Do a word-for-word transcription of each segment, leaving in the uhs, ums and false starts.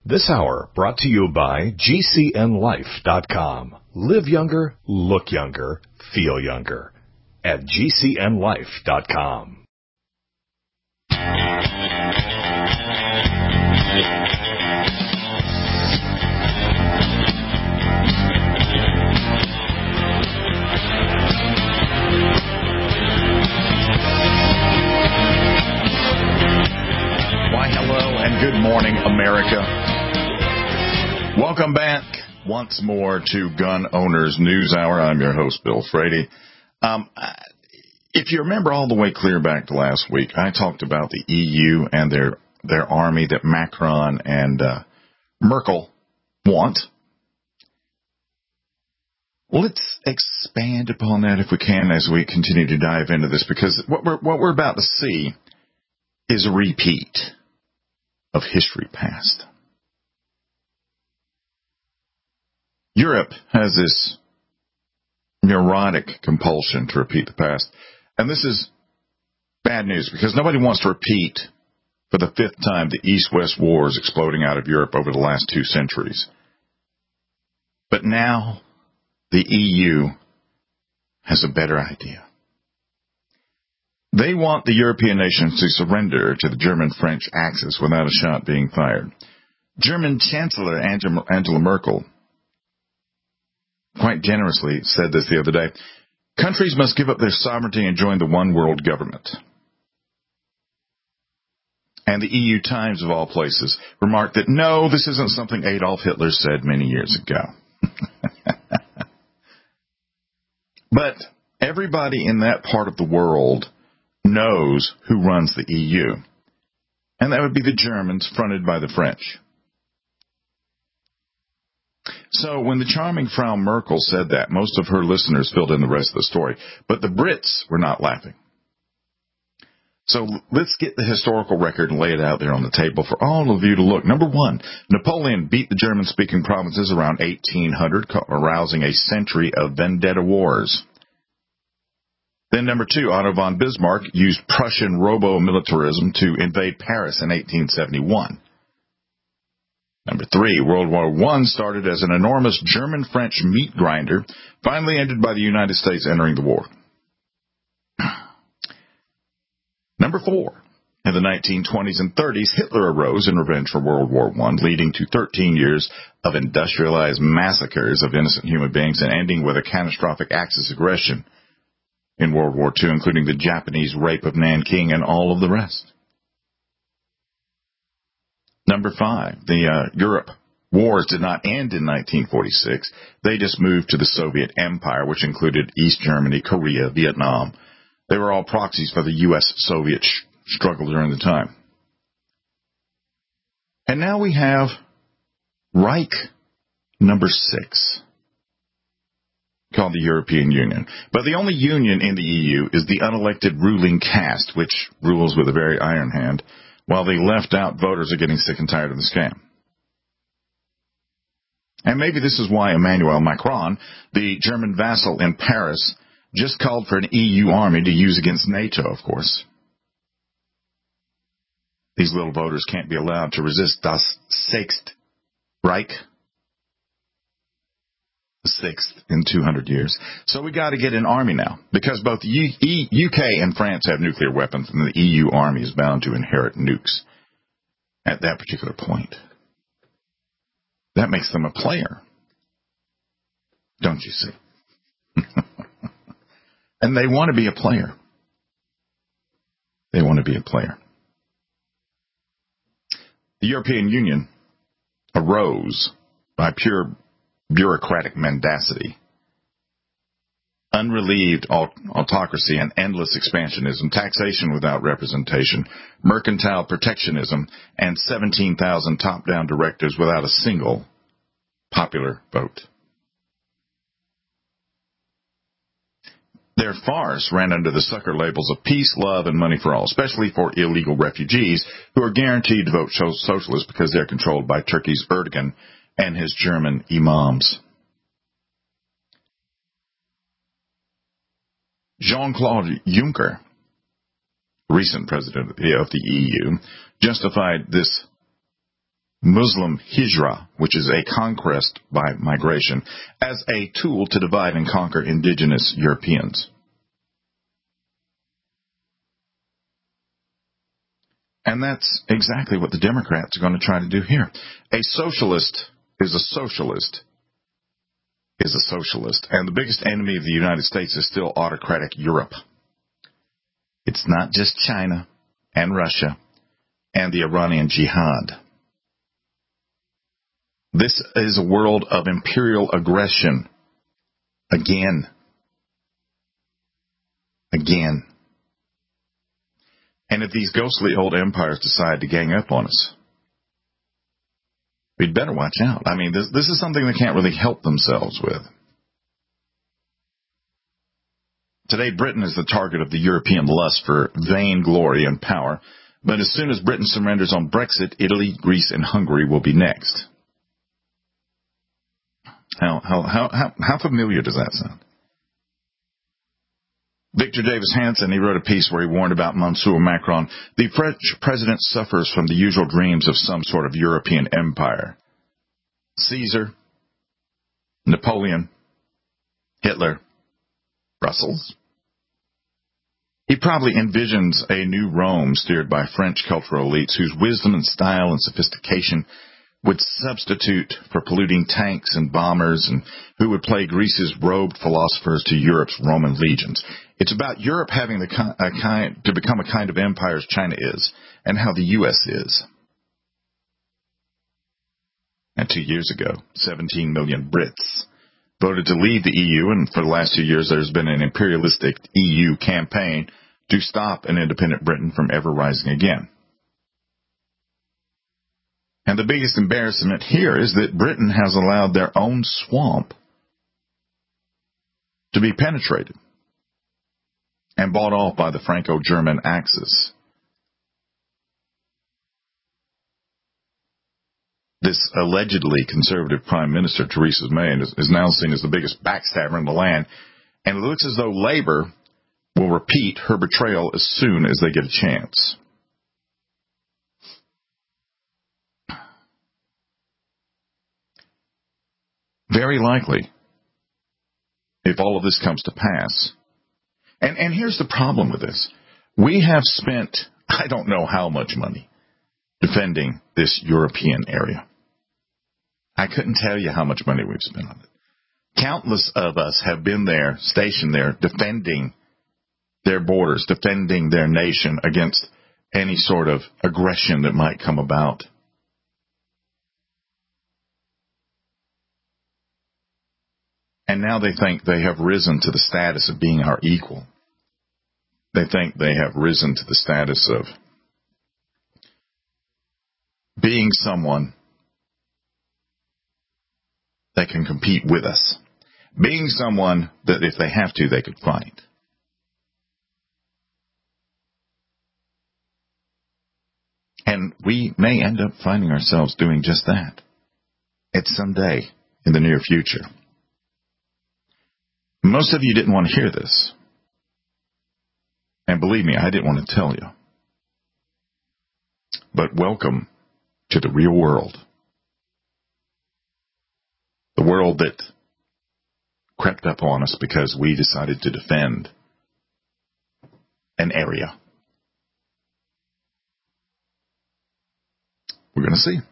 This hour brought to you by G C N Life dot com. Live younger, look younger, feel younger at G C N Life dot com. Why, hello and good morning, America. Welcome back once more to Gun Owners News Hour. I'm your host, Bill Frady. Um, if you remember all the way clear back to last week, I talked about the E U and their their army that Macron and uh, Merkel want. Well, let's expand upon that if we can as we continue to dive into this, because what we're what we're about to see is a repeat of history past. Europe has this neurotic compulsion to repeat the past. And this is bad news because nobody wants to repeat for the fifth time the East-West wars exploding out of Europe over the last two centuries. But now the E U has a better idea. They want the European nations to surrender to the German-French axis without a shot being fired. German Chancellor Angela Merkel quite generously said this the other day. Countries must give up their sovereignty and join the one world government. And the E U Times, of all places, remarked that, no, this isn't something Adolf Hitler said many years ago. But everybody in that part of the world knows who runs the E U. And that would be the Germans, fronted by the French. So when the charming Frau Merkel said that, most of her listeners filled in the rest of the story. But the Brits were not laughing. So let's get the historical record and lay it out there on the table for all of you to look. Number one, Napoleon beat the German-speaking provinces around eighteen hundred, arousing a century of vendetta wars. Then number two, Otto von Bismarck used Prussian robo-militarism to invade Paris in eighteen seventy-one. Number three, World War One started as an enormous German-French meat grinder, finally ended by the United States entering the war. Number four, in the nineteen twenties and thirties, Hitler arose in revenge for World War One, leading to thirteen years of industrialized massacres of innocent human beings and ending with a catastrophic Axis aggression in World War Two, including the Japanese rape of Nanking and all of the rest. Number five, the uh, Europe wars did not end in nineteen forty-six. They just moved to the Soviet Empire, which included East Germany, Korea, Vietnam. They were all proxies for the U S Soviet sh- struggle during the time. And now we have Reich number six, called the European Union. But the only union in the E U is the unelected ruling caste, which rules with a very iron hand, while the left-out voters are getting sick and tired of the scam. And maybe this is why Emmanuel Macron, the German vassal in Paris, just called for an E U army to use against NATO, of course. These little voters can't be allowed to resist Das Sechste Reich, the sixth in two hundred years. So we got to get an army now, because both U- e- U K and France have nuclear weapons, and the E U army is bound to inherit nukes at that particular point. That makes them a player, don't you see? And they want to be a player. They want to be a player. The European Union arose by pure bureaucratic mendacity, unrelieved aut- autocracy and endless expansionism, taxation without representation, mercantile protectionism, and seventeen thousand top-down directives without a single popular vote. Their farce ran under the sucker labels of peace, love, and money for all, especially for illegal refugees who are guaranteed to vote socialist because they're controlled by Turkey's Erdogan and his German imams. Jean-Claude Juncker, recent president of the E U, justified this Muslim hijra, which is a conquest by migration, as a tool to divide and conquer indigenous Europeans. And that's exactly what the Democrats are going to try to do here. A socialist is a socialist is a socialist. And the biggest enemy of the United States is still autocratic Europe. It's not just China and Russia and the Iranian jihad. This is a world of imperial aggression. Again. Again. And if these ghostly old empires decide to gang up on us, we'd better watch out. I mean, this, this is something they can't really help themselves with. Today, Britain is the target of the European lust for vain glory and power. But as soon as Britain surrenders on Brexit, Italy, Greece, and Hungary will be next. How, how, how, how, how familiar does that sound? Victor Davis Hanson, he wrote a piece where he warned about Monsieur Macron. The French president suffers from the usual dreams of some sort of European empire. Caesar, Napoleon, Hitler, Brussels. He probably envisions a new Rome steered by French cultural elites whose wisdom and style and sophistication would substitute for polluting tanks and bombers, and who would play Greece's robed philosophers to Europe's Roman legions. It's about Europe having the ki- a kind to become a kind of empire as China is, and how the U S is. And two years ago, seventeen million Brits voted to leave the E U, and for the last two years there's been an imperialistic E U campaign to stop an independent Britain from ever rising again. And the biggest embarrassment here is that Britain has allowed their own swamp to be penetrated and bought off by the Franco-German Axis. This allegedly conservative Prime Minister, Theresa May, is, is now seen as the biggest backstabber in the land, and it looks as though Labour will repeat her betrayal as soon as they get a chance. Very likely, if all of this comes to pass. And, and here's the problem with this. We have spent, I don't know how much money, defending this European area. I couldn't tell you how much money we've spent on it. Countless of us have been there, stationed there, defending their borders, defending their nation against any sort of aggression that might come about. And now they think they have risen to the status of being our equal. They think they have risen to the status of being someone that can compete with us. Being someone that if they have to, they could fight. And we may end up finding ourselves doing just that at some day in the near future. Most of you didn't want to hear this. And believe me, I didn't want to tell you. But welcome to the real world. The world that crept up on us because we decided to defend an area. We're going to see.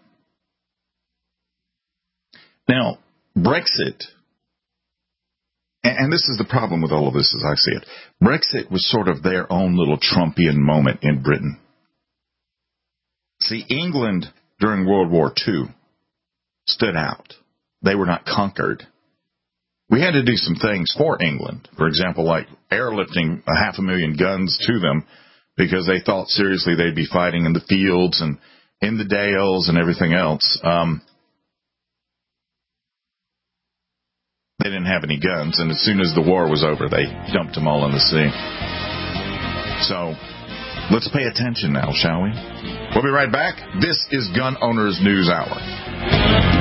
Now, Brexit. And this is the problem with all of this as I see it. Brexit was sort of their own little Trumpian moment in Britain. See, England during World War Two stood out. They were not conquered. We had to do some things for England. For example, like airlifting a half a million guns to them because they thought seriously they'd be fighting in the fields and in the dales and everything else. Um, They didn't have any guns, and as soon as the war was over, they dumped them all in the sea. So, let's pay attention now, shall we? We'll be right back. This is Gun Owners News Hour.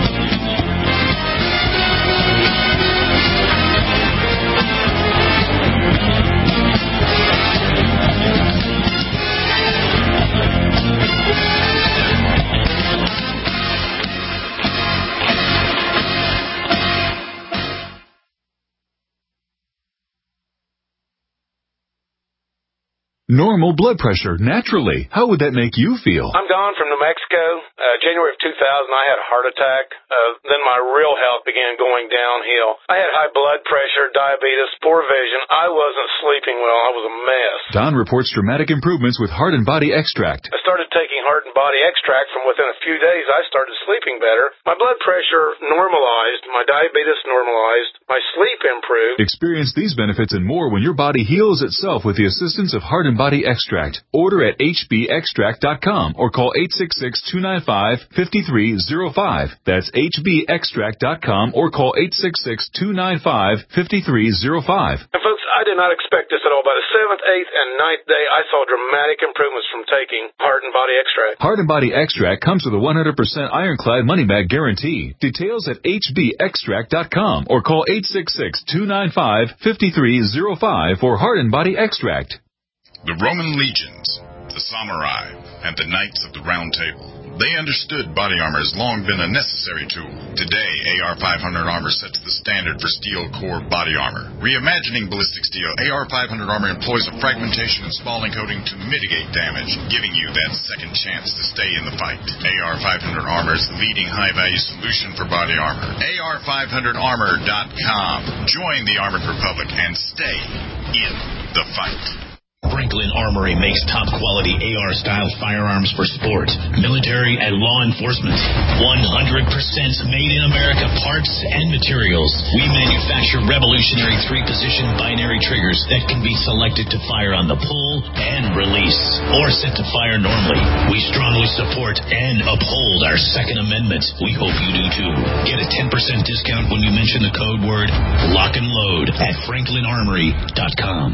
normal blood pressure naturally. How would that make you feel? I'm Don from New Mexico. Uh, January of two thousand, I had a heart attack. Uh, then my real health began going downhill. I had high blood pressure, diabetes, poor vision. I wasn't sleeping well. I was a mess. Don reports dramatic improvements with Heart and Body Extract. I started taking Heart and Body Extract. From within a few days, I started sleeping better. My blood pressure normalized. My diabetes normalized. My sleep improved. Experience these benefits and more when your body heals itself with the assistance of Heart and Body Extract. Order at h b extract dot com or call eight six six, two nine five, five three zero five. That's h b extract dot com or call eight six six, two nine five, five three zero five. And folks, I did not expect this at all. By the seventh, eighth, and ninth day, I saw dramatic improvements from taking Heart and Body Extract. Heart and Body Extract comes with a one hundred percent ironclad money-back guarantee. Details at h b extract dot com or call eight six six, two nine five, five three zero five for Heart and Body Extract. The Roman legions, the samurai, and the knights of the Round Table. They understood body armor has long been a necessary tool. Today, A R five hundred armor sets the standard for steel core body armor. Reimagining ballistic steel, A R five hundred armor employs a fragmentation and spalling coating to mitigate damage, giving you that second chance to stay in the fight. A R five hundred armor is the leading high-value solution for body armor. A R five hundred armor dot com. Join the Armored Republic and stay in the fight. Franklin Armory makes top-quality A R-style firearms for sport, military, and law enforcement. one hundred percent made in America parts and materials. We manufacture revolutionary three-position binary triggers that can be selected to fire on the pull and release, or set to fire normally. We strongly support and uphold our Second Amendment. We hope you do too. Get a ten percent discount when you mention the code word LOCK and LOAD at franklin armory dot com.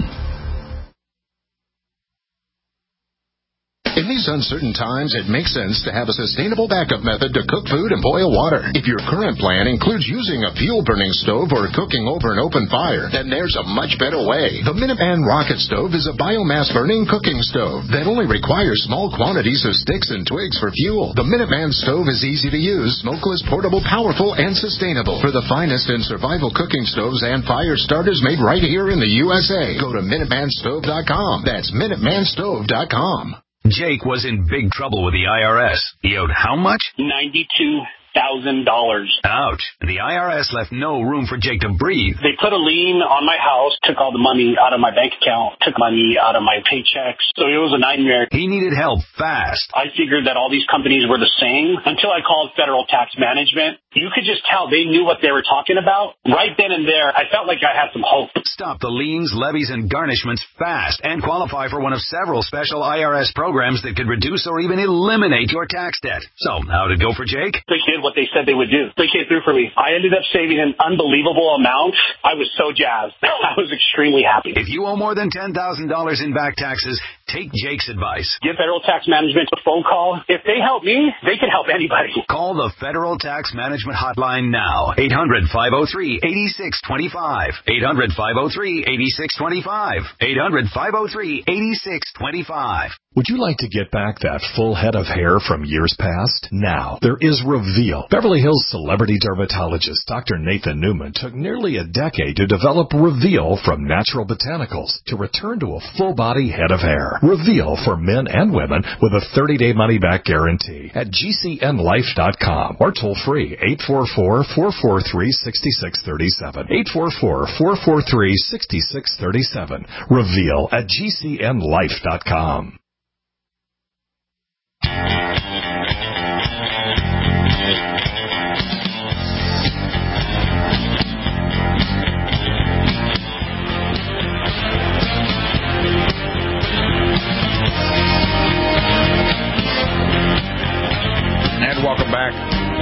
In these uncertain times, it makes sense to have a sustainable backup method to cook food and boil water. If your current plan includes using a fuel-burning stove or cooking over an open fire, then there's a much better way. The Minuteman Rocket Stove is a biomass-burning cooking stove that only requires small quantities of sticks and twigs for fuel. The Minuteman Stove is easy to use, smokeless, portable, powerful, and sustainable. For the finest in survival cooking stoves and fire starters made right here in the U S A, go to minuteman stove dot com. That's minuteman stove dot com. Jake was in big trouble with the I R S. He owed how much? ninety-two thousand dollars. Ouch. The I R S left no room for Jake to breathe. They put a lien on my house, took all the money out of my bank account, took money out of my paychecks. So it was a nightmare. He needed help fast. I figured that all these companies were the same until I called Federal Tax Management. You could just tell they knew what they were talking about. Right then and there, I felt like I had some hope. Stop the liens, levies, and garnishments fast and qualify for one of several special I R S programs that could reduce or even eliminate your tax debt. So, how'd it go for Jake? They did what they said they would do. They came through for me. I ended up saving an unbelievable amount. I was so jazzed. I was extremely happy. If you owe more than ten thousand dollars in back taxes, take Jake's advice. Give Federal Tax Management a phone call. If they help me, they can help anybody. Call the Federal Tax Management Hotline now. eight hundred, five oh three, eight six two five. eight hundred, five oh three, eight six two five. eight hundred, five oh three, eight six two five. Would you like to get back that full head of hair from years past? Now, there is Reveal. Beverly Hills celebrity dermatologist Doctor Nathan Newman took nearly a decade to develop Reveal from natural botanicals to return to a full-body head of hair. Reveal for men and women with a thirty-day money-back guarantee at G C N life dot com or toll-free eight four four, four four three, six six three seven. eight four four, four four three, six six three seven. Reveal at G C N life dot com. And welcome back.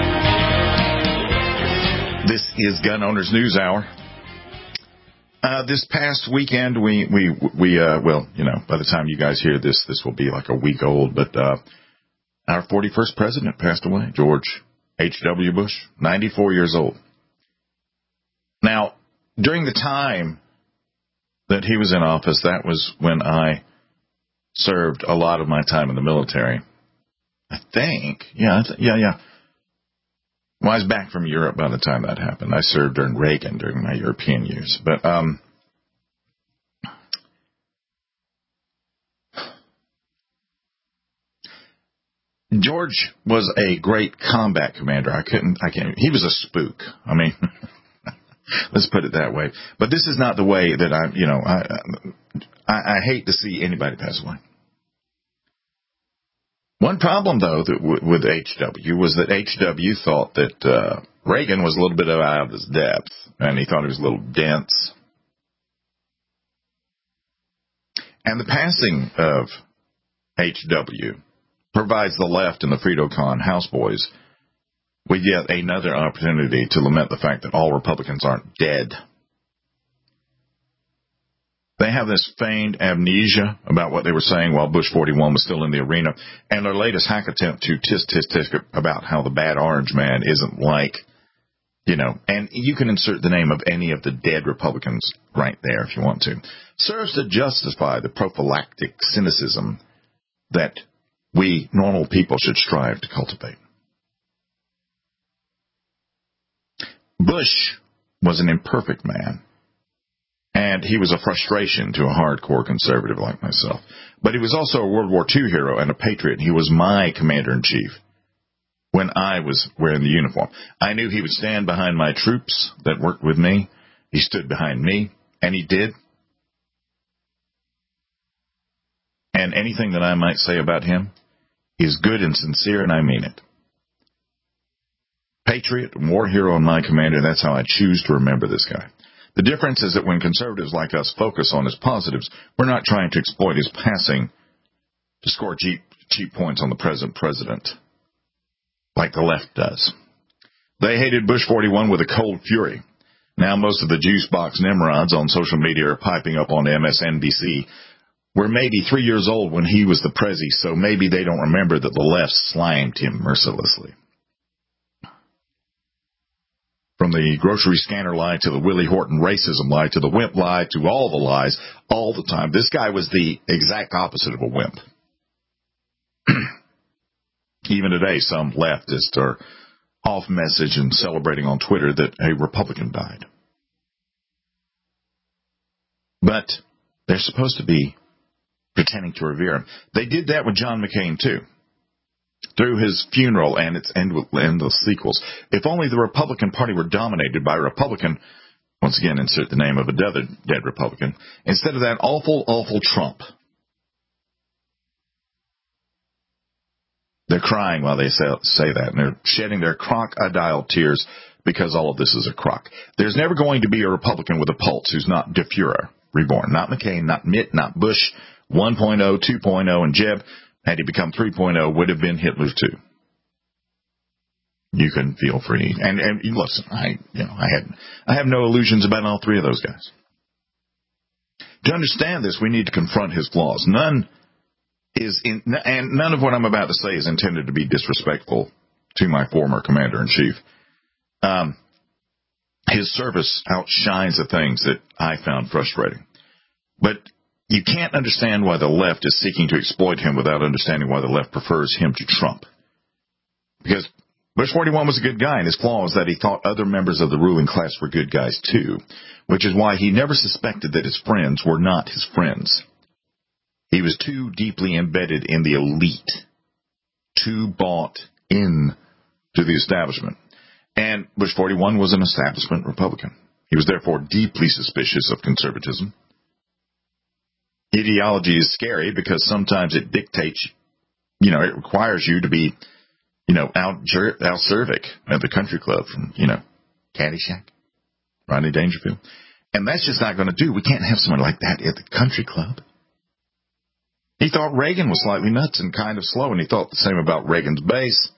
This is Gun Owners News Hour. Uh, this past weekend, we, we, we, uh, well, you know, by the time you guys hear this, this will be like a week old, but, uh, our forty-first president passed away, George H W. Bush, ninety-four years old. Now, during the time that he was in office, that was when I served a lot of my time in the military. I think, yeah, I th- yeah, yeah. Well, I was back from Europe by the time that happened. I served during Reagan during my European years. But um, George was a great combat commander. I couldn't, I can't, he was a spook. I mean, let's put it that way. But this is not the way that I, you know, I, I, I hate to see anybody pass away. One problem, though, that w- with H W was that H W thought that uh, Reagan was a little bit out of his depth, and he thought he was a little dense. And the passing of H W provides the left and the Frito-Con houseboys with yet another opportunity to lament the fact that all Republicans aren't dead. They have this feigned amnesia about what they were saying while Bush forty-one was still in the arena, and their latest hack attempt to tisk tisk tisk about how the bad orange man isn't like, you know, and you can insert the name of any of the dead Republicans right there if you want to, serves to justify the prophylactic cynicism that we normal people should strive to cultivate. Bush was an imperfect man. And he was a frustration to a hardcore conservative like myself. But he was also a World War Two hero and a patriot. He was my commander-in-chief when I was wearing the uniform. I knew he would stand behind my troops that worked with me. He stood behind me, and he did. And anything that I might say about him is good and sincere, and I mean it. Patriot, war hero, and my commander, that's how I choose to remember this guy. The difference is that when conservatives like us focus on his positives, we're not trying to exploit his passing to score cheap, cheap points on the present president, like the left does. They hated Bush forty-one with a cold fury. Now most of the juice box Nimrods on social media are piping up on M S N B C. We're maybe three years old when he was the prezi, so maybe they don't remember that the left slimed him mercilessly. From the grocery scanner lie to the Willie Horton racism lie to the wimp lie to all the lies all the time. This guy was the exact opposite of a wimp. Even today, some leftists are off message and celebrating on Twitter that a Republican died. But they're supposed to be pretending to revere him. They did that with John McCain, too. Through his funeral and its endless sequels. If only the Republican Party were dominated by a Republican, once again, insert the name of a dead, dead Republican, instead of that awful, awful Trump. They're crying while they say, say that, and they're shedding their crocodile tears because all of this is a crock. There's never going to be a Republican with a pulse who's not De Fuhrer reborn. Not McCain, not Mitt, not Bush, one point oh, two point oh, and Jeb. Had he become three point oh, would have been Hitler too. You can feel free. And, and listen, I, you know, I had, I have no illusions about all three of those guys. To understand this, we need to confront his flaws. None is in, and none of what I'm about to say is intended to be disrespectful to my former commander-in-chief. Um, his service outshines the things that I found frustrating. But you can't understand why the left is seeking to exploit him without understanding why the left prefers him to Trump. Because Bush forty-one was a good guy, and his flaw is that he thought other members of the ruling class were good guys too, which is why he never suspected that his friends were not his friends. He was too deeply embedded in the elite, too bought in to the establishment. And Bush forty-one was an establishment Republican. He was therefore deeply suspicious of conservatism. Ideology is scary because sometimes it dictates, you know, it requires you to be, you know, out Cervic at the country club from, you know, Caddyshack, Rodney Dangerfield. And that's just not going to do. We can't have someone like that at the country club. He thought Reagan was slightly nuts and kind of slow, and he thought the same about Reagan's base.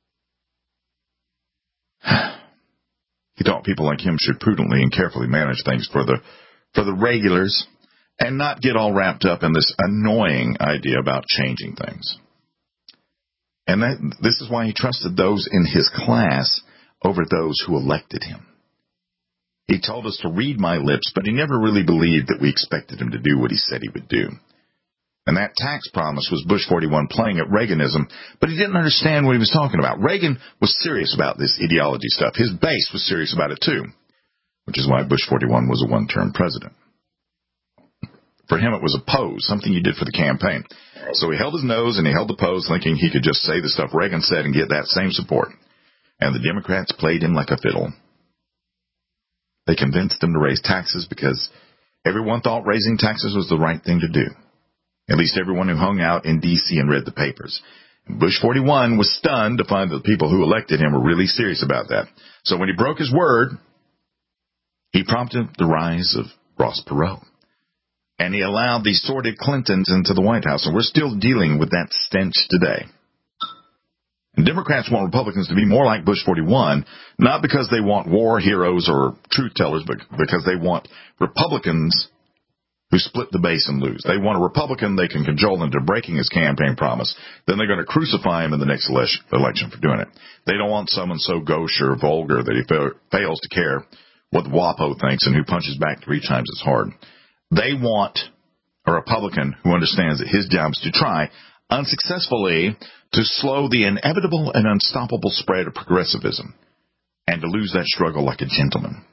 He thought people like him should prudently and carefully manage things for the for the regulars and not get all wrapped up in this annoying idea about changing things. And that, this is why he trusted those in his class over those who elected him. He told us to read my lips, but he never really believed that we expected him to do what he said he would do. And that tax promise was Bush forty-one playing at Reaganism, but he didn't understand what he was talking about. Reagan was serious about this ideology stuff. His base was serious about it too, which is why Bush forty-one was a one-term president. For him, it was a pose, something he did for the campaign. So he held his nose and he held the pose thinking he could just say the stuff Reagan said and get that same support. And the Democrats played him like a fiddle. They convinced him to raise taxes because everyone thought raising taxes was the right thing to do. At least everyone who hung out in D C and read the papers. And Bush forty-one was stunned to find that the people who elected him were really serious about that. So when he broke his word, he prompted the rise of Ross Perot. And he allowed the sordid Clintons into the White House. And we're still dealing with that stench today. And Democrats want Republicans to be more like Bush forty-one, not because they want war heroes or truth tellers, but because they want Republicans who split the base and lose. They want a Republican they can cajole into breaking his campaign promise. Then they're going to crucify him in the next election for doing it. They don't want someone so gauche or vulgar that he fa- fails to care what the WAPO thinks and who punches back three times as hard. They want a Republican who understands that his job is to try, unsuccessfully, to slow the inevitable and unstoppable spread of progressivism and to lose that struggle like a gentleman.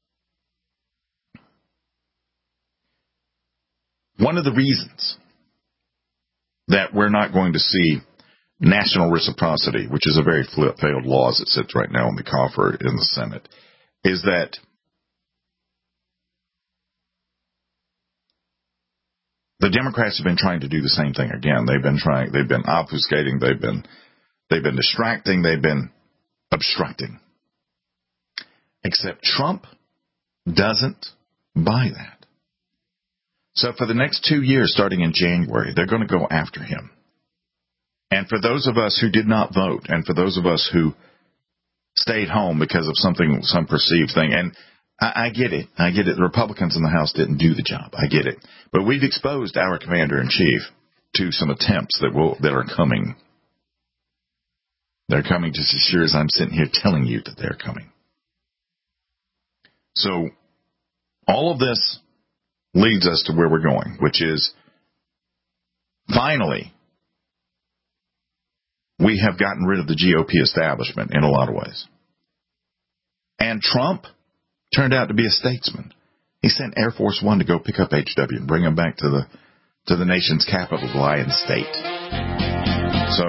One of the reasons that we're not going to see national reciprocity, which is a very failed law as it sits right now in the coffer in the Senate, is that the Democrats have been trying to do the same thing again. They've been trying, they've been obfuscating, they've been, they've been distracting, they've been obstructing. Except Trump doesn't buy that. So for the next two years, starting in January, they're going to go after him. And for those of us who did not vote, and for those of us who stayed home because of something, some perceived thing, and I, I get it. I get it. The Republicans in the House didn't do the job. I get it. But we've exposed our commander-in-chief to some attempts that will that are coming. They're coming just as sure as I'm sitting here telling you that they're coming. So all of this leads us to where we're going, which is finally we have gotten rid of the G O P establishment in a lot of ways. And Trump turned out to be a statesman. He sent Air Force One to go pick up H W and bring him back to the to the nation's capital, the Lion State. So,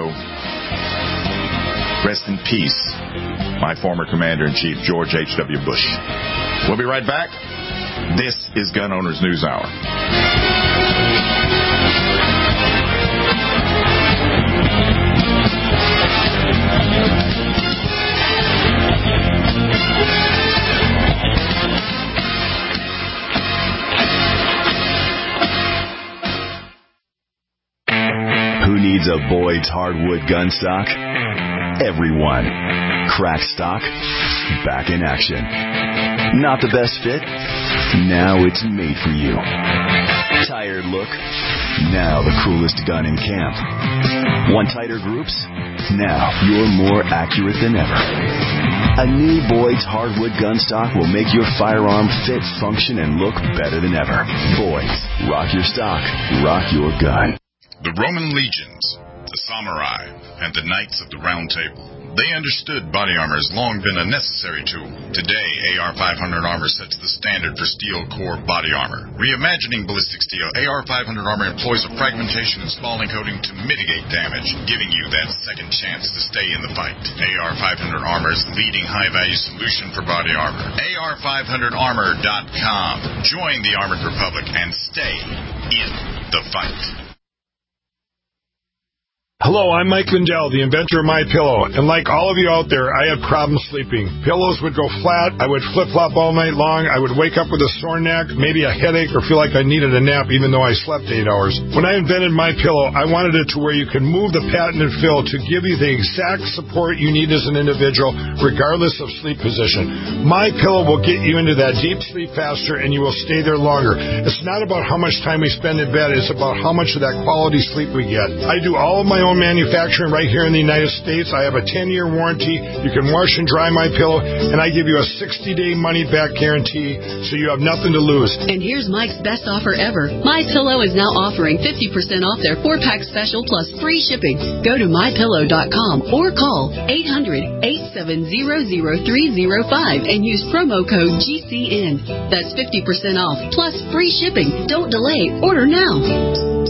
rest in peace, my former commander-in-chief, George H W. Bush. We'll be right back. This is Gun Owners News Hour. Who needs a Boyd's hardwood gun stock? Everyone. Crack stock, back in action. Not the best fit? Now it's made for you. Tired look? Now the coolest gun in camp. Want tighter groups? Now you're more accurate than ever. A new Boyd's hardwood gun stock will make your firearm fit, function, and look better than ever. Boyd's. Rock your stock. Rock your gun. The Roman legions, the samurai, and the knights of the Round Table, they understood body armor has long been a necessary tool. Today, A R five hundred armor sets the standard for steel core body armor. Reimagining ballistic steel, A R five hundred armor employs a fragmentation and spalling coating to mitigate damage, giving you that second chance to stay in the fight. A R five hundred armor is the leading high-value solution for body armor. A R five hundred armor dot com. Join the Armored Republic and stay in the fight. Hello, I'm Mike Lindell, the inventor of MyPillow, and like all of you out there, I had problems sleeping. Pillows would go flat, I would flip-flop all night long, I would wake up with a sore neck, maybe a headache, or feel like I needed a nap even though I slept eight hours. When I invented MyPillow, I wanted it to where you can move the patented fill to give you the exact support you need as an individual, regardless of sleep position. MyPillow will get you into that deep sleep faster, and you will stay there longer. It's not about how much time we spend in bed, it's about how much of that quality sleep we get. I do all of my own family-owned manufacturing right here in the United States. I have a ten-year warranty. You can wash and dry my pillow, and I give you a sixty-day money-back guarantee, so you have nothing to lose. And here's Mike's best offer ever. My Pillow is now offering fifty percent off their four-pack special plus free shipping. Go to my pillow dot com or call eight hundred, eight seven zero, zero three zero five and use promo code G C N. That's fifty percent off plus free shipping. Don't delay. Order now.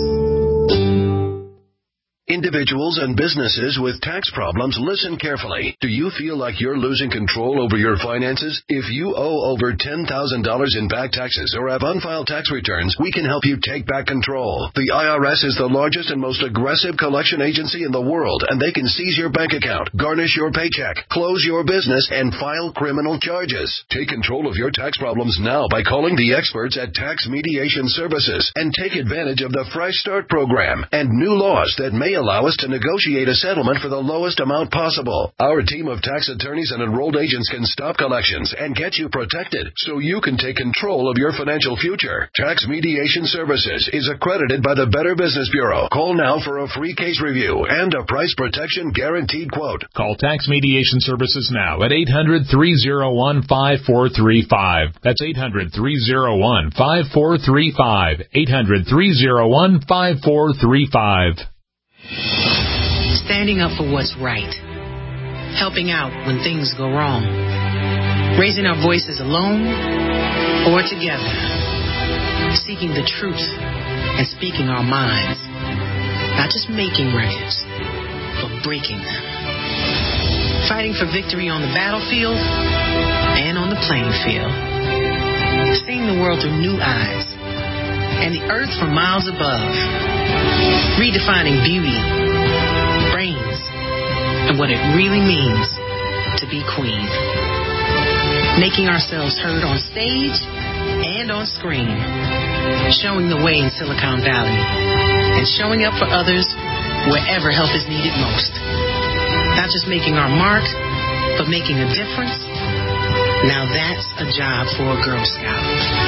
Individuals and businesses with tax problems, listen carefully. Do you feel like you're losing control over your finances? If you owe over ten thousand dollars in back taxes or have unfiled tax returns, we can help you take back control. The I R S is the largest and most aggressive collection agency in the world, and they can seize your bank account, garnish your paycheck, close your business, and file criminal charges. Take control of your tax problems now by calling the experts at Tax Mediation Services and take advantage of the Fresh Start program and new laws that may allow us to negotiate a settlement for the lowest amount possible. Our team of tax attorneys and enrolled agents can stop collections and get you protected so you can take control of your financial future. Tax Mediation Services is accredited by the Better Business Bureau. Call now for a free case review and a price protection guaranteed quote. Call Tax Mediation Services now at eight hundred, three oh one, five four three five. That's eight hundred, three oh one, five four three five. eight hundred, three oh one, five four three five. Standing up for what's right. Helping out when things go wrong. Raising our voices alone or together. Seeking the truth and speaking our minds. Not just making records, but breaking them. Fighting for victory on the battlefield and on the playing field. Seeing the world through new eyes and the earth from miles above. Redefining beauty, brains, and what it really means to be queen. Making ourselves heard on stage and on screen. Showing the way in Silicon Valley. And showing up for others wherever help is needed most. Not just making our mark, but making a difference. Now that's a job for a Girl Scout.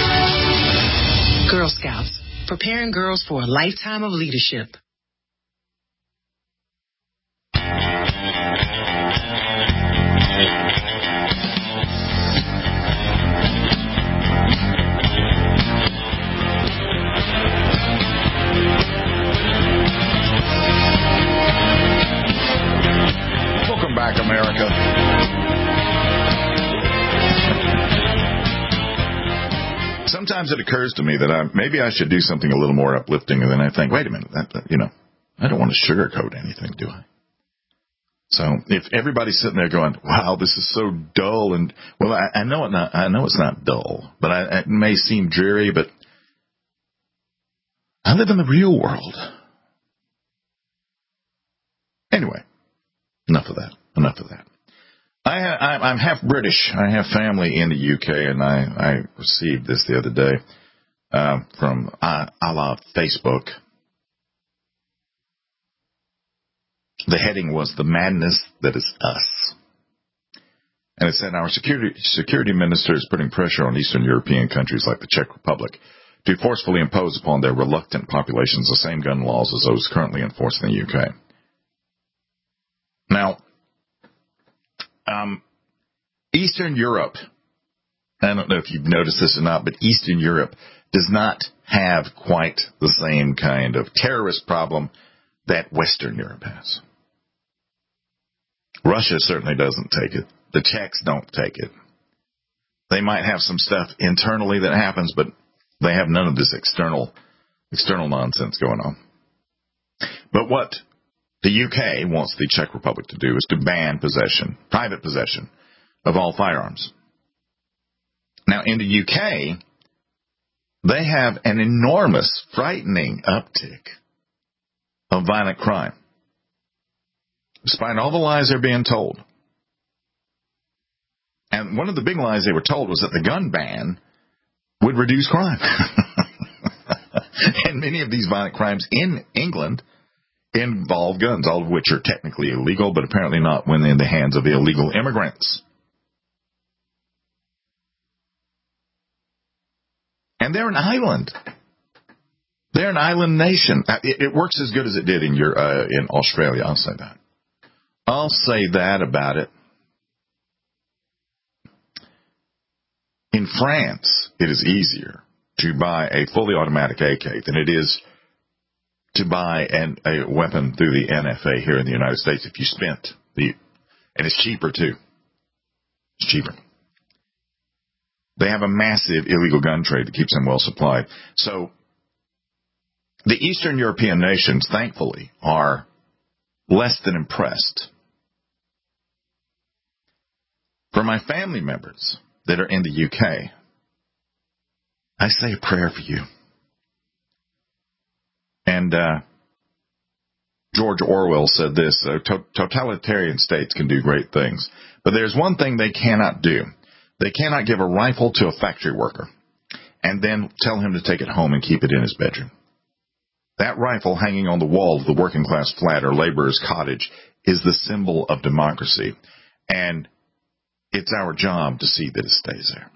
Girl Scouts, preparing girls for a lifetime of leadership. Welcome back, America. Sometimes it occurs to me that I, maybe I should do something a little more uplifting, and then I think, wait a minute, that, that, you know, I don't want to sugarcoat anything, do I? So if everybody's sitting there going, wow, this is so dull, and well, I, I know it not, I know it's not dull, but I, it may seem dreary, but I live in the real world. Anyway, enough of that. Enough of that. I, I, I'm half British. I have family in the U K, and I, I received this the other day uh, from uh, a la Facebook. The heading was "The Madness That Is Us," and it said our security security minister is putting pressure on Eastern European countries like the Czech Republic to forcefully impose upon their reluctant populations the same gun laws as those currently enforced in the U K. Now, um, Eastern Europe, I don't know if you've noticed this or not, but Eastern Europe does not have quite the same kind of terrorist problem that Western Europe has. Russia certainly doesn't take it. The Czechs don't take it. They might have some stuff internally that happens, but they have none of this external external nonsense going on. But what the U K wants the Czech Republic to do is to ban possession, private possession, of all firearms. Now, in the U K, they have an enormous, frightening uptick of violent crime, despite all the lies they're being told. And one of the big lies they were told was that the gun ban would reduce crime. And many of these violent crimes in England involve guns, all of which are technically illegal, but apparently not when in the hands of illegal immigrants. And they're an island. They They're an island nation. It, it works as good as it did in your uh, in Australia. I'll say that. I'll say that about it. In France, it is easier to buy a fully automatic A K than it is to buy an, a weapon through the N F A here in the United States if you spent the, and it's cheaper too. It's cheaper. They have a massive illegal gun trade that keeps them well supplied. So the Eastern European nations, thankfully, are less than impressed. For my family members that are in the U K, I say a prayer for you. And uh, George Orwell said this, uh, to- totalitarian states can do great things. But there's one thing they cannot do. They cannot give a rifle to a factory worker and then tell him to take it home and keep it in his bedroom. That rifle hanging on the wall of the working class flat or laborer's cottage is the symbol of democracy. And it's our job to see that it stays there.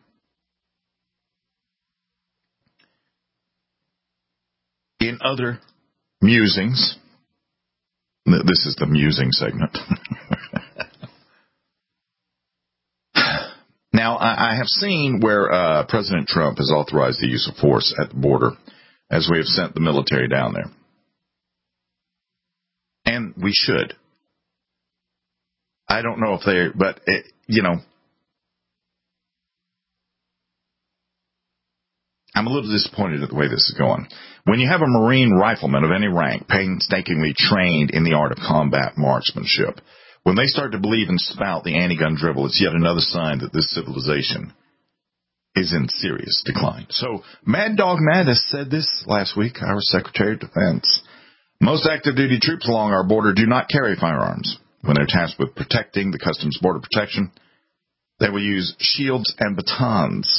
In other musings, this is the musing segment. Now, I have seen where uh, President Trump has authorized the use of force at the border as we have sent the military down there. And we should. I don't know if they're, but, it, you know, I'm a little disappointed at the way this is going. When you have a Marine rifleman of any rank painstakingly trained in the art of combat marksmanship, when they start to believe and spout the anti-gun drivel, it's yet another sign that this civilization is in serious decline. So Mad Dog Mattis said this last week, our Secretary of Defense. Most active duty troops along our border do not carry firearms. When they're tasked with protecting the Customs Border Protection, they will use shields and batons.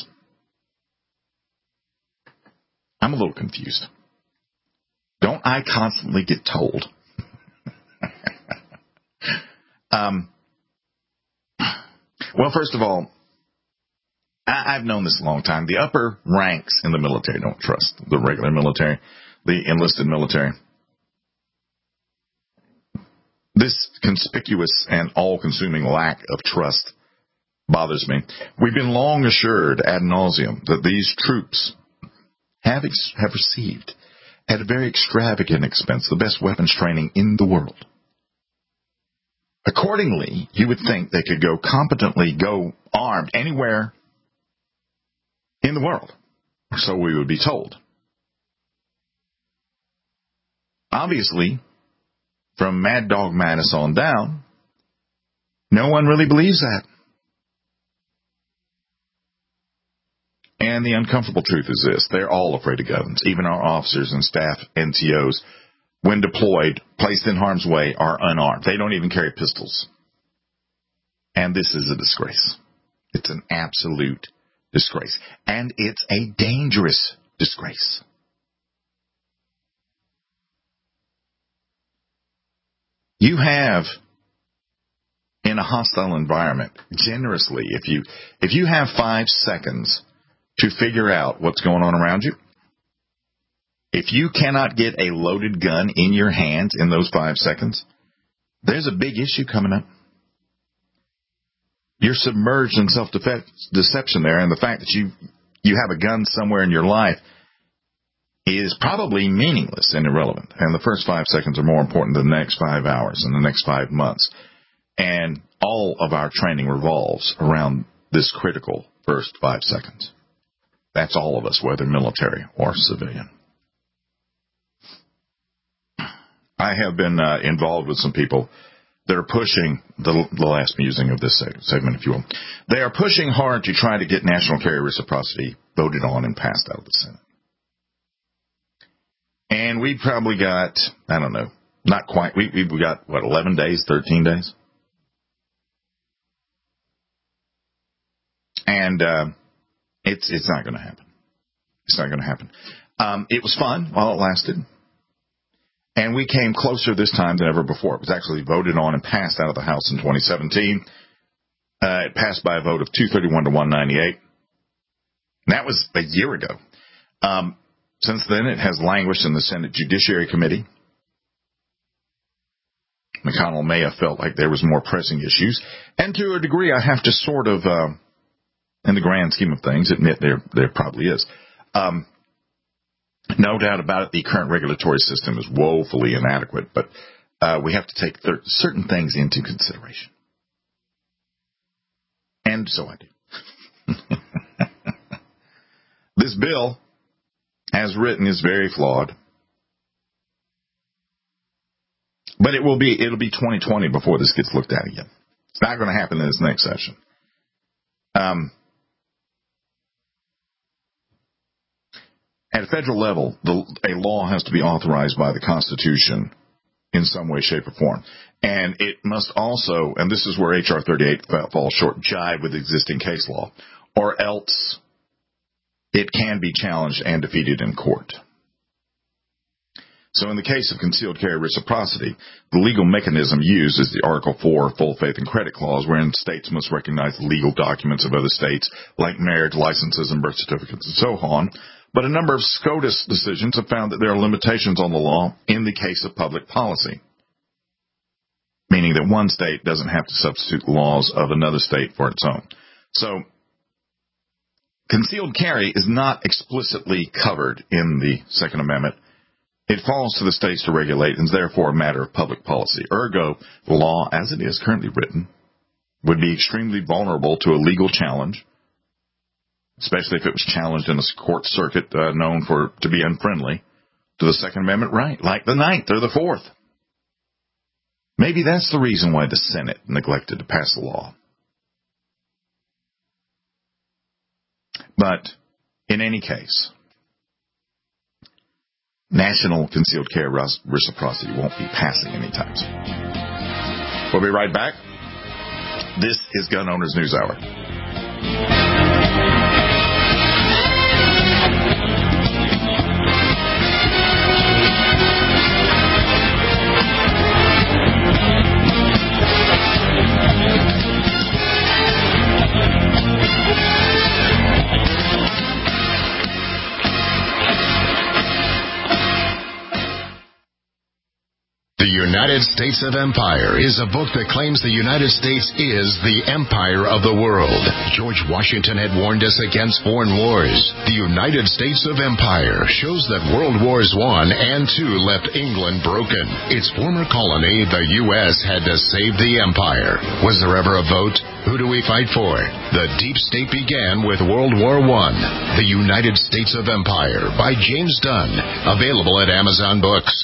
I'm a little confused. Don't I constantly get told? um, well, first of all, I, I've known this a long time. The upper ranks in the military don't trust the regular military, the enlisted military. This conspicuous and all-consuming lack of trust bothers me. We've been long assured ad nauseum that these troops have ex- have received at a very extravagant expense the best weapons training in the world. Accordingly, you would think they could go competently go armed anywhere in the world, or so we would be told. Obviously, from Mad Dog Mattis on down, no one really believes that. And the uncomfortable truth is this. They're all afraid of guns. Even our officers and staff N C Os, when deployed, placed in harm's way, are unarmed. They don't even carry pistols. And this is a disgrace. It's an absolute disgrace. And it's a dangerous disgrace. You have, in a hostile environment, generously, if you if you have five seconds to figure out what's going on around you, if you cannot get a loaded gun in your hands in those five seconds, there's a big issue coming up. You're submerged in self-deception there, and the fact that you you have a gun somewhere in your life is probably meaningless and irrelevant. And the first five seconds are more important than the next five hours and the next five months. And all of our training revolves around this critical first five seconds. That's all of us, whether military or civilian. I have been uh, involved with some people that are pushing, the, the last musing of this segment, if you will, they are pushing hard to try to get national carry reciprocity voted on and passed out of the Senate. And we probably got, I don't know, not quite, we we got, what, eleven days, thirteen days? And uh, it's it's not going to happen. It's not going to happen. Um, it was fun while it lasted. And we came closer this time than ever before. It was actually voted on and passed out of the House in twenty seventeen. Uh, it passed by a vote of two thirty-one to one ninety-eight. And that was a year ago. Um Since then, it has languished in the Senate Judiciary Committee. McConnell may have felt like there was more pressing issues. And to a degree, I have to sort of, uh, in the grand scheme of things, admit there there probably is. Um, no doubt about it, the current regulatory system is woefully inadequate, but uh, we have to take th- certain things into consideration. And so I do. This bill, as written, is very flawed. But it will be, it'll be twenty twenty before this gets looked at again. It's not going to happen in this next session. Um, at a federal level, the, a law has to be authorized by the Constitution in some way, shape, or form. And it must also, and this is where H R thirty-eight falls short, jive with existing case law, or else it can be challenged and defeated in court. So in the case of concealed carry reciprocity, the legal mechanism used is the Article four Full Faith and Credit Clause, wherein states must recognize legal documents of other states, like marriage licenses and birth certificates and so on. But a number of SCOTUS decisions have found that there are limitations on the law in the case of public policy, meaning that one state doesn't have to substitute laws of another state for its own. So concealed carry is not explicitly covered in the Second Amendment. It falls to the states to regulate and is therefore a matter of public policy. Ergo, the law, as it is currently written, would be extremely vulnerable to a legal challenge, especially if it was challenged in a court circuit uh, known for to be unfriendly to the Second Amendment right, like the Ninth or the Fourth. Maybe that's the reason why the Senate neglected to pass the law. But in any case, national concealed carry reciprocity won't be passing anytime soon. We'll be right back. This is Gun Owners News Hour. The United States of Empire is a book that claims the United States is the empire of the world. George Washington had warned us against foreign wars. The United States of Empire shows that World Wars One and Two left England broken. Its former colony, the U S, had to save the empire. Was there ever a vote? Who do we fight for? The deep state began with World War One. The United States of Empire by James Dunn. Available at Amazon Books.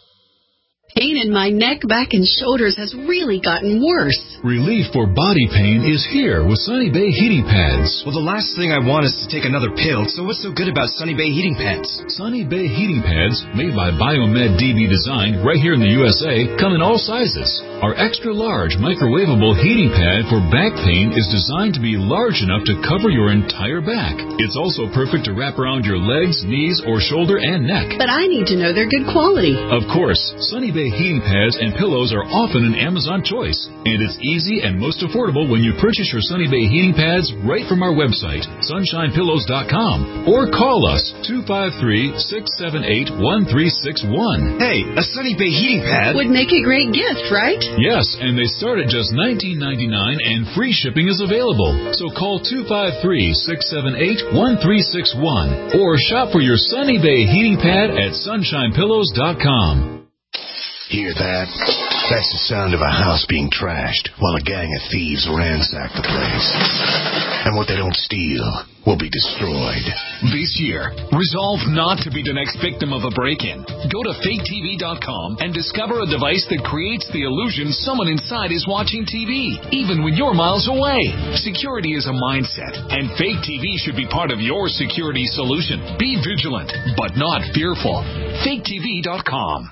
Pain in my neck, back, and shoulders has really gotten worse. Relief for body pain is here with Sunny Bay Heating Pads. Well, the last thing I want is to take another pill, so what's so good about Sunny Bay Heating Pads? Sunny Bay Heating Pads, made by Biomed D B Design right here in the U S A, come in all sizes. Our extra-large microwavable heating pad for back pain is designed to be large enough to cover your entire back. It's also perfect to wrap around your legs, knees, or shoulder and neck. But I need to know they're good quality. Of course, Sunny Bay heating pads and pillows are often an Amazon choice, and it's easy and most affordable when you purchase your Sunny Bay heating pads right from our website, sunshine pillows dot com, or call us two five three, six seven eight, one three six one. Hey, a Sunny Bay heating pad would make a great gift, right? Yes, and they start at just nineteen ninety-nine, and free shipping is available. So call two five three, six seven eight, one three six one or shop for your Sunny Bay heating pad at sunshine pillows dot com. Hear that? That's the sound of a house being trashed while a gang of thieves ransack the place. And what they don't steal will be destroyed. This year, resolve not to be the next victim of a break-in. Go to fake T V dot com and discover a device that creates the illusion someone inside is watching T V, even when you're miles away. Security is a mindset, and Fake T V should be part of your security solution. Be vigilant, but not fearful. fake T V dot com.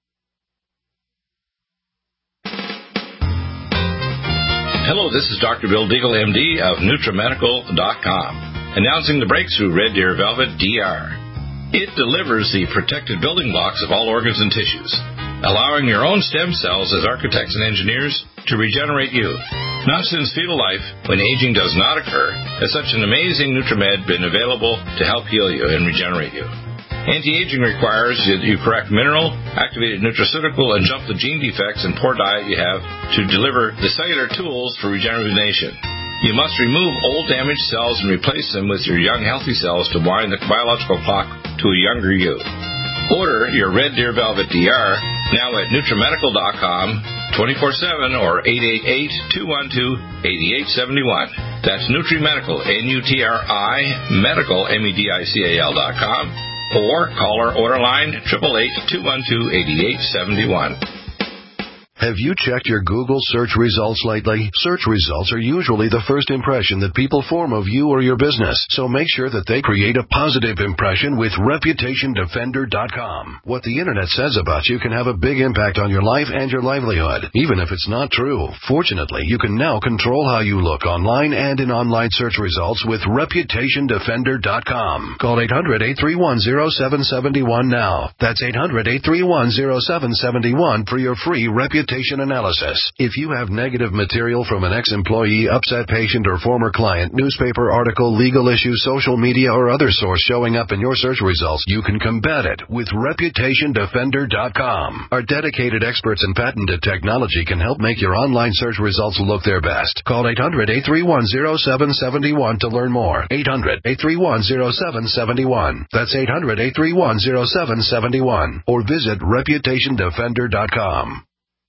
Hello, this is Doctor Bill Deagle, M D of NutriMedical dot com, announcing the breakthrough Red Deer Velvet D R. It delivers the protected building blocks of all organs and tissues, allowing your own stem cells as architects and engineers to regenerate you. Now since fetal life, when aging does not occur, has such an amazing NutriMed been available to help heal you and regenerate you. Anti-aging requires that you correct mineral, activated nutraceutical, and jump the gene defects and poor diet you have to deliver the cellular tools for regeneration. You must remove old damaged cells and replace them with your young healthy cells to wind the biological clock to a younger you. Order your Red Deer Velvet D R now at Nutrimedical dot com twenty-four seven or eight eight eight, two one two, eight eight seven one. That's Nutrimedical, N U T R I, medical, M E D I C A L dot com. Or call our order line, eight eight eight, two one two, eight eight seven one. Have you checked your Google search results lately? Search results are usually the first impression that people form of you or your business, so make sure that they create a positive impression with Reputation Defender dot com. What the Internet says about you can have a big impact on your life and your livelihood, even if it's not true. Fortunately, you can now control how you look online and in online search results with Reputation Defender dot com. Call eight hundred, eight three one, zero seven seven one now. That's eight hundred, eight three one, zero seven seven one for your free Reputation analysis. If you have negative material from an ex-employee, upset patient, or former client, newspaper article, legal issue, social media, or other source showing up in your search results, you can combat it with Reputation Defender dot com. Our dedicated experts in patented technology can help make your online search results look their best. Call eight hundred, eight three one, zero seven seven one to learn more. eight hundred, eight three one, zero seven seven one. That's eight hundred, eight three one, zero seven seven one. Or visit Reputation Defender dot com.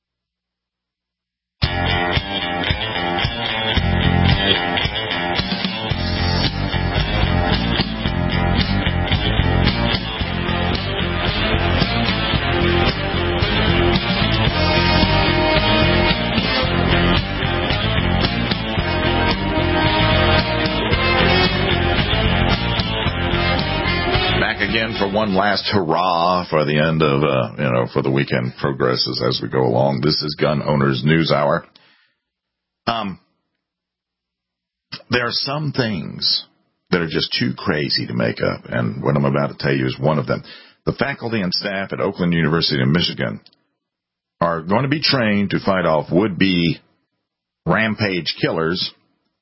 Again for one last hurrah for the end of, uh, you know, for the weekend progresses as we go along. This is Gun Owners News Hour. Um, there are some things that are just too crazy to make up, and what I'm about to tell you is one of them. The faculty and staff at Oakland University in Michigan are going to be trained to fight off would-be rampage killers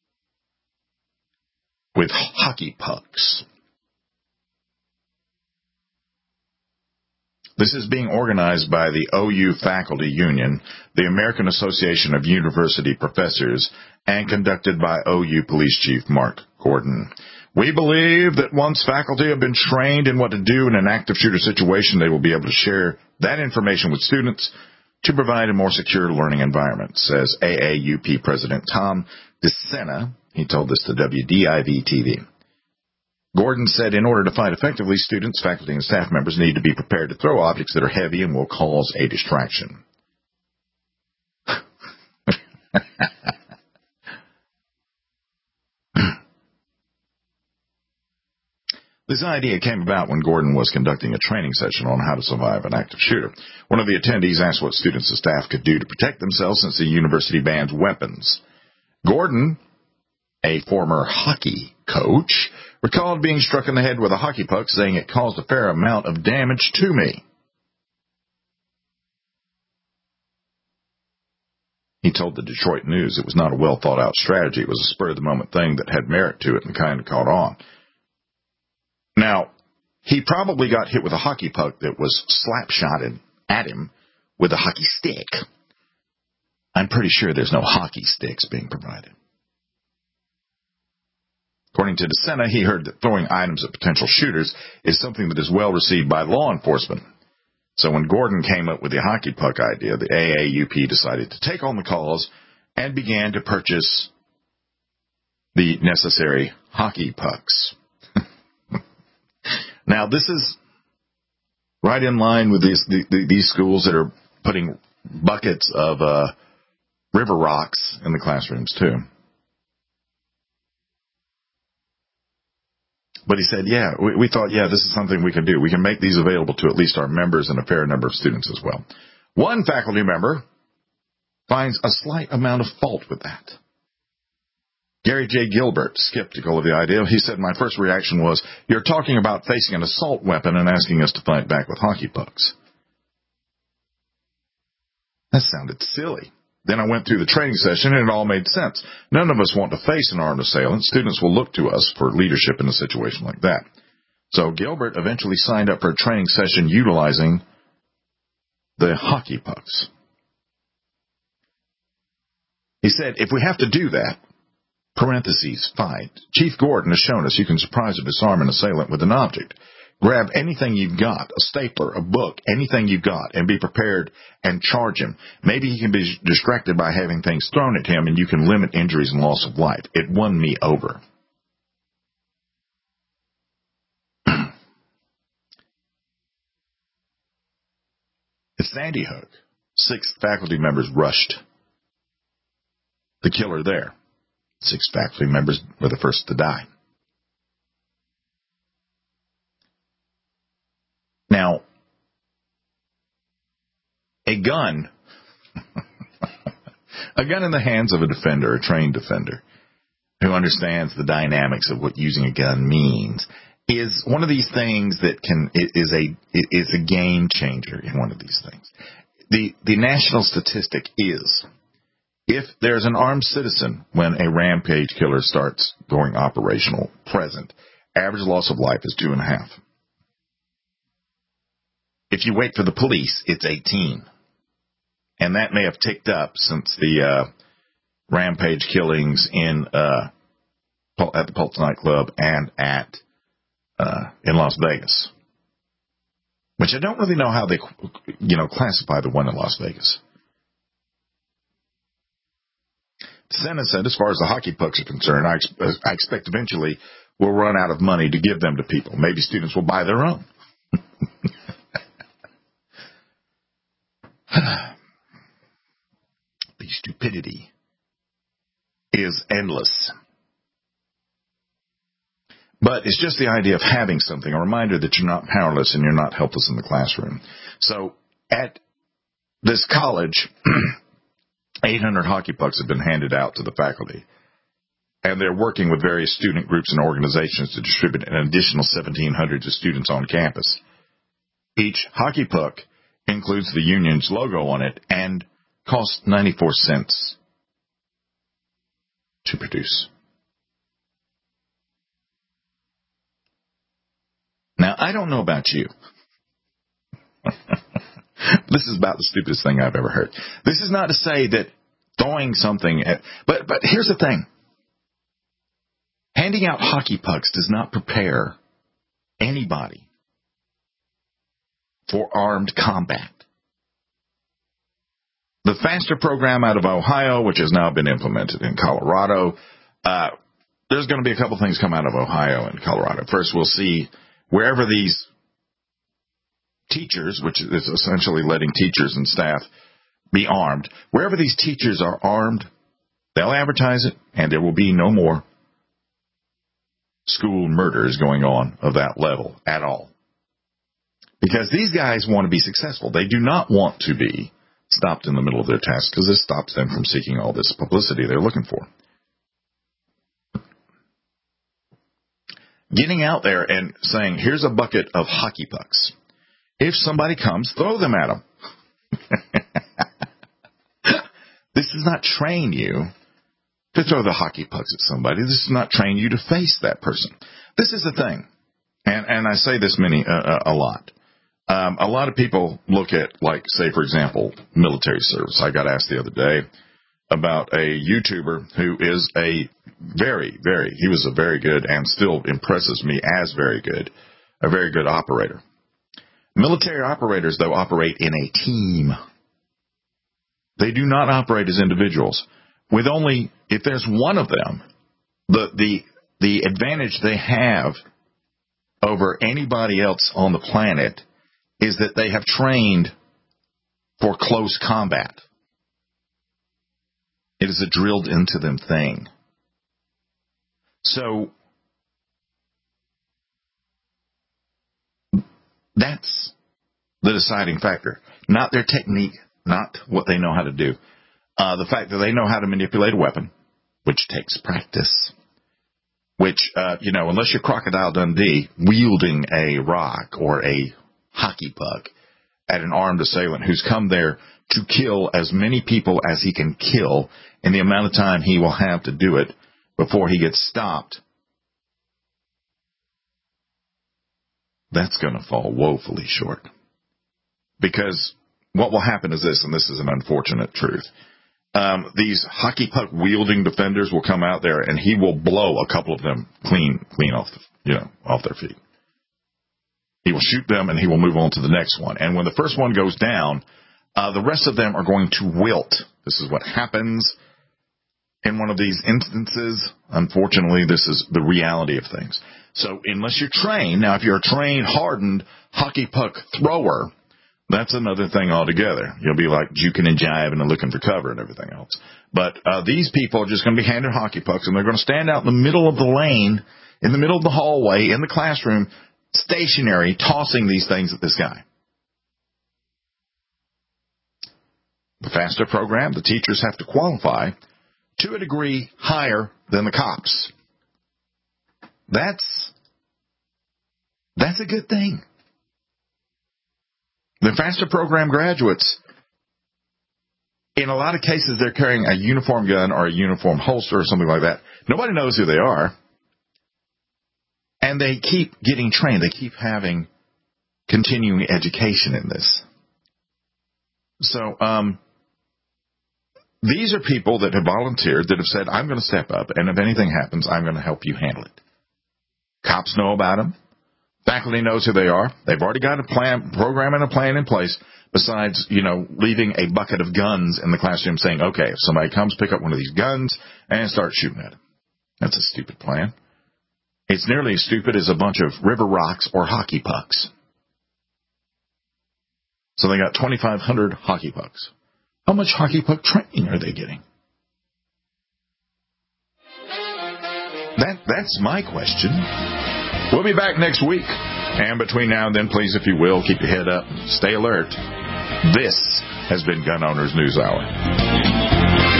with hockey pucks. This is being organized by the O U Faculty Union, the American Association of University Professors, and conducted by O U Police Chief Mark Gordon. We believe that once faculty have been trained in what to do in an active shooter situation, they will be able to share that information with students to provide a more secure learning environment, says A A U P President Tom DeSena. He told this to W D I V T V. Gordon said in order to fight effectively, students, faculty, and staff members need to be prepared to throw objects that are heavy and will cause a distraction. This idea came about when Gordon was conducting a training session on how to survive an active shooter. One of the attendees asked what students and staff could do to protect themselves since the university bans weapons. Gordon, a former hockey coach, recalled being struck in the head with a hockey puck, saying it caused a fair amount of damage to me. He told the Detroit News it was not a well-thought-out strategy. It was a spur-of-the-moment thing that had merit to it and kind of caught on. Now, he probably got hit with a hockey puck that was slap-shotted at him with a hockey stick. I'm pretty sure there's no hockey sticks being provided. According to DeSena, he heard that throwing items at potential shooters is something that is well received by law enforcement. So when Gordon came up with the hockey puck idea, the A A U P decided to take on the cause and began to purchase the necessary hockey pucks. Now, this is right in line with these the, these schools that are putting buckets of uh, river rocks in the classrooms, too. But he said, yeah, we, we thought, yeah, this is something we can do. We can make these available to at least our members and a fair number of students as well. One faculty member finds a slight amount of fault with that. Gary J. Gilbert, skeptical of the idea, he said, my first reaction was, you're talking about facing an assault weapon and asking us to fight back with hockey pucks. That sounded silly. Then I went through the training session, and it all made sense. None of us want to face an armed assailant. Students will look to us for leadership in a situation like that. So Gilbert eventually signed up for a training session utilizing the hockey pucks. He said, if we have to do that, parentheses, fine. Chief Gordon has shown us you can surprise or disarm an assailant with an object. Grab anything you've got, a stapler, a book, anything you've got, and be prepared and charge him. Maybe he can be distracted by having things thrown at him, and you can limit injuries and loss of life. It won me over. At Sandy Hook, six faculty members rushed the killer there. Six faculty members were the first to die. Now, a gun, a gun in the hands of a defender, a trained defender, who understands the dynamics of what using a gun means, is one of these things that can is a is a game changer in one of these things. The the national statistic is, if there's an armed citizen when a rampage killer starts going operational present, average loss of life is two and a half. If you wait for the police, it's eighteen. And that may have ticked up since the uh, rampage killings in uh, at the Pulse nightclub and at uh, in Las Vegas, which I don't really know how they, you know, classify the one in Las Vegas. The Senate said, as far as the hockey pucks are concerned, I, ex- I expect eventually we'll run out of money to give them to people. Maybe students will buy their own. The stupidity is endless. But it's just the idea of having something, a reminder that you're not powerless and you're not helpless in the classroom. So at this college, eight hundred hockey pucks have been handed out to the faculty. And they're working with various student groups and organizations to distribute an additional seventeen hundred to students on campus. Each hockey puck includes the union's logo on it and costs ninety-four cents to produce. Now, I don't know about you. This is about the stupidest thing I've ever heard. This is not to say that throwing something at, but, but here's the thing. Handing out hockey pucks does not prepare anybody for armed combat. The FASTER program out of Ohio, which has now been implemented in Colorado, uh, there's going to be a couple things come out of Ohio and Colorado. First, we'll see wherever these teachers, which is essentially letting teachers and staff be armed, wherever these teachers are armed, they'll advertise it, and there will be no more school murders going on of that level at all. Because these guys want to be successful. They do not want to be stopped in the middle of their task, because this stops them from seeking all this publicity they're looking for. Getting out there and saying, here's a bucket of hockey pucks. If somebody comes, throw them at them. This does not train you to throw the hockey pucks at somebody. This does not train you to face that person. This is the thing, and, and I say this many uh, a lot. Um, a lot of people look at, like, say, for example, military service. I got asked the other day about a YouTuber who is a very, very, he was a very good and still impresses me as very good, a very good operator. Military operators, though, operate in a team. They do not operate as individuals. With only, if there's one of them, the the the advantage they have over anybody else on the planet is that they have trained for close combat. It is a drilled into them thing. So that's the deciding factor. Not their technique, not what they know how to do. Uh, the fact that they know how to manipulate a weapon, which takes practice. Which, uh, you know, unless you're Crocodile Dundee wielding a rock or a hockey puck at an armed assailant who's come there to kill as many people as he can kill in the amount of time he will have to do it before he gets stopped. that's going to fall woefully short. Because what will happen is this, and this is an unfortunate truth. Um, these hockey puck wielding defenders will come out there, and he will blow a couple of them clean, clean off, the, you know, off their feet. He will shoot them, and he will move on to the next one. And when the first one goes down, uh, the rest of them are going to wilt. This is what happens in one of these instances. Unfortunately, this is the reality of things. So unless you're trained, now if you're a trained, hardened hockey puck thrower, that's another thing altogether. You'll be like juking and jiving and looking for cover and everything else. But uh, these people are just going to be handed hockey pucks, and they're going to stand out in the middle of the lane, in the middle of the hallway, in the classroom, stationary, tossing these things at this guy. The FASTA program, the teachers have to qualify to a degree higher than the cops. That's, that's a good thing. The FASTA program graduates, in a lot of cases, they're carrying a uniform gun or a uniform holster or something like that. Nobody knows who they are. And they keep getting trained. They keep having continuing education in this. So, um, these are people that have volunteered, that have said, I'm going to step up, and if anything happens, I'm going to help you handle it. Cops know about them. Faculty knows who they are. They've already got a plan, program and a plan in place, besides, you know, leaving a bucket of guns in the classroom saying, okay, if somebody comes, pick up one of these guns and start shooting at them. That's a stupid plan. It's nearly as stupid as a bunch of river rocks or hockey pucks. So they got twenty-five hundred hockey pucks. How much hockey puck training are they getting? That That's my question. We'll be back next week. And between now and then, please, if you will, keep your head up. Stay alert. This has been Gun Owners News Hour.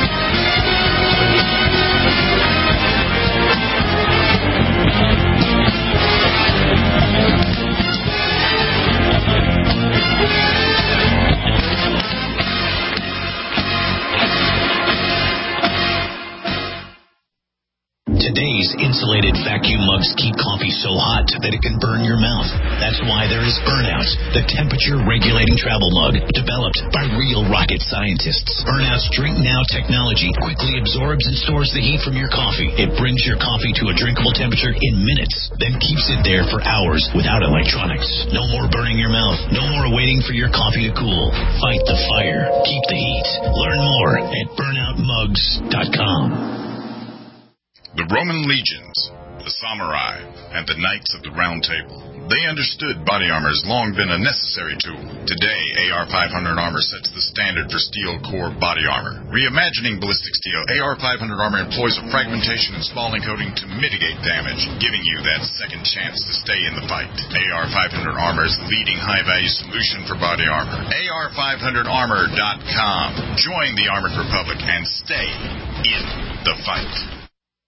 Today's insulated vacuum mugs keep coffee so hot that it can burn your mouth. That's why there is Burnout, the temperature-regulating travel mug developed by real rocket scientists. Burnout's Drink Now technology quickly absorbs and stores the heat from your coffee. It brings your coffee to a drinkable temperature in minutes, then keeps it there for hours without electronics. No more burning your mouth. No more waiting for your coffee to cool. Fight the fire. Keep the heat. Learn more at burnout mugs dot com. The Roman legions, the samurai, and the knights of the Round Table, they understood body armor has long been a necessary tool. Today, A R five hundred armor sets the standard for steel core body armor. Reimagining ballistic steel, A R five hundred armor employs a fragmentation and spalling coating to mitigate damage, giving you that second chance to stay in the fight. A R five hundred armor is the leading high-value solution for body armor. A R five hundred armor dot com. Join the Armored Republic and stay in the fight.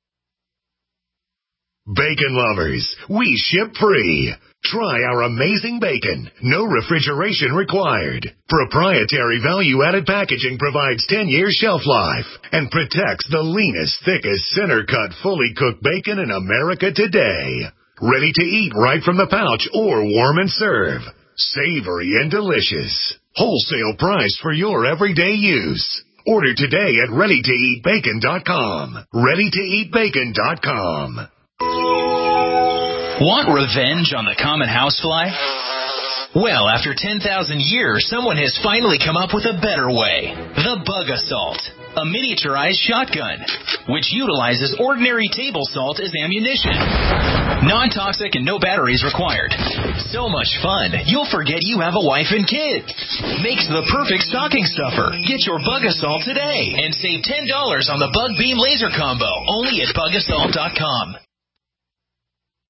Bacon lovers, we ship free. Try our amazing bacon. No refrigeration required. Proprietary value-added packaging provides ten years shelf life and protects the leanest, thickest, center-cut, fully cooked bacon in America today. Ready to eat right from the pouch or warm and serve. Savory and delicious. Wholesale price for your everyday use. Order today at ready to eat bacon dot com. ready to eat bacon dot com. Want revenge on the common housefly? Well, after ten thousand years, someone has finally come up with a better way. The Bug Assault, a miniaturized shotgun, which utilizes ordinary table salt as ammunition. Non-toxic and no batteries required. So much fun, you'll forget you have a wife and kids. Makes the perfect stocking stuffer. Get your Bug Assault today and save ten dollars on the Bug Beam Laser Combo, only at bug assault dot com.